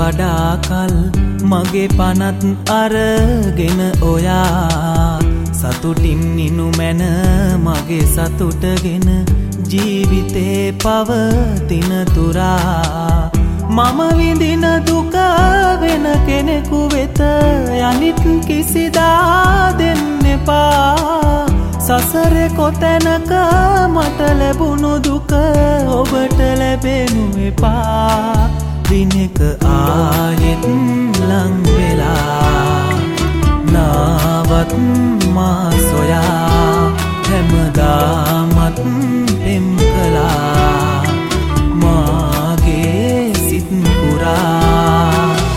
වඩා කල් මගේ පනත් අරගෙන ඔයා සතුටින් නිනු මැන මගේ සතුටගෙන ජීවිතේ පවතින තුරා මම විඳින දුක වෙන කෙනෙකු වෙත යනිත් කිසිදා දෙන්න එපා සසරේ කොතැනක මට ලැබුණු දුක ඔබට ලැබෙනු එපා දිනක ආයෙත් ලං වෙලා නාවත් මා සොයා හැමදාමත් පෙම් කළා මාගේ සිත් පුරා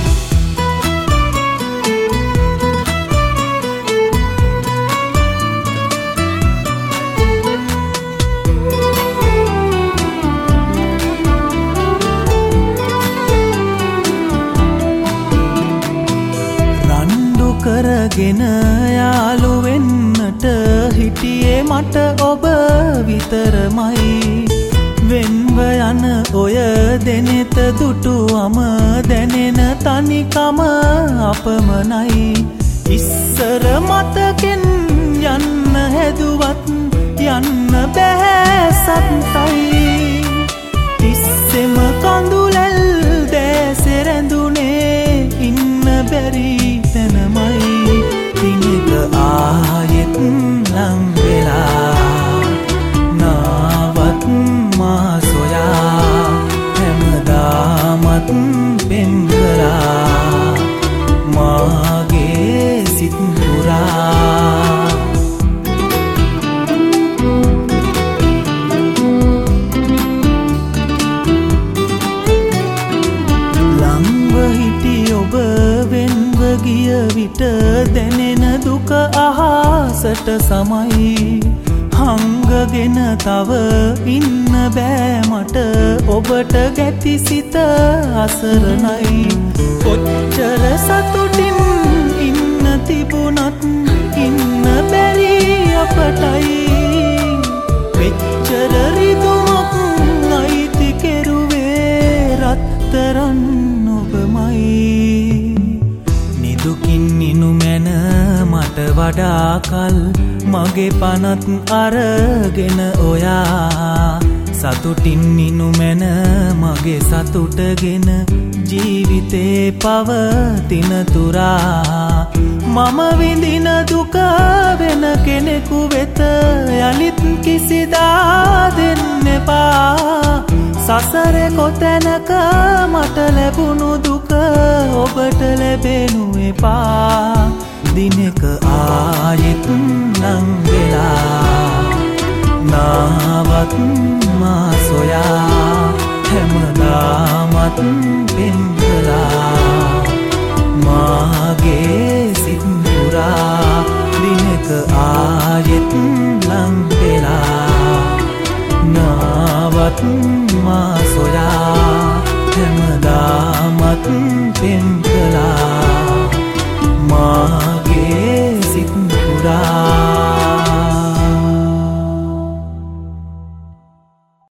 කරගෙන යාළු වෙන්නට හිටියේ මට ඔබ විතරමයි වෙන්ව යන ඔය දෙනෙත දුටුවම දැනෙන තනිකම අපමණයි ඉස්සර මතකෙන් යන්න හැදුවත් යන්න බෑ සත්තයි තිස්සෙම කඳුලැල් දැසේ රැඳුනේ ඉන්න බැරි තැනමයි දිනක ආයෙත් ලං වෙලා නාවත් මා සොයා හැමදාමත් පෙම් කළා මාගේ සිත් පුරා ලංව හිටි ඔබ වෙන්ව ගිය විට දැනෙන දුක අහසට සමයි හංගගෙන තව ඉන්න බෑ මට ඔබට ගැති සිත අසරණයි කොච්චර සතුටින් ඉන්න තිබුණත් ඉන්න බැරි අපටයි මෙච්චර රිදුමක් අයිති කෙරුවේ රත්තරන් ඔබමයි දුකින් නිනු මැන මට වඩා කල් මගේ පනත් අරගෙන ඔයා සතුටින් නිනු මැන මගේ සතුටගෙන ජීවිතේ පවතින තුරා මම විඳින දුක වෙන කෙනෙකු වෙත යලිත් කිසිදා දෙන්න එපා සසරේ කොතැනක මට ලැබුණු දුක ඔබට ලැබෙනු එපා දිනක ආයෙත් ලං වෙලා නාවත් මා සොයා හැමදාමත් පෙම් කළා මාගේ සිත් පුරා දිනක ආයෙත් ලං වෙලා නාවත් මා සොයා හැමදාමත් පෙම්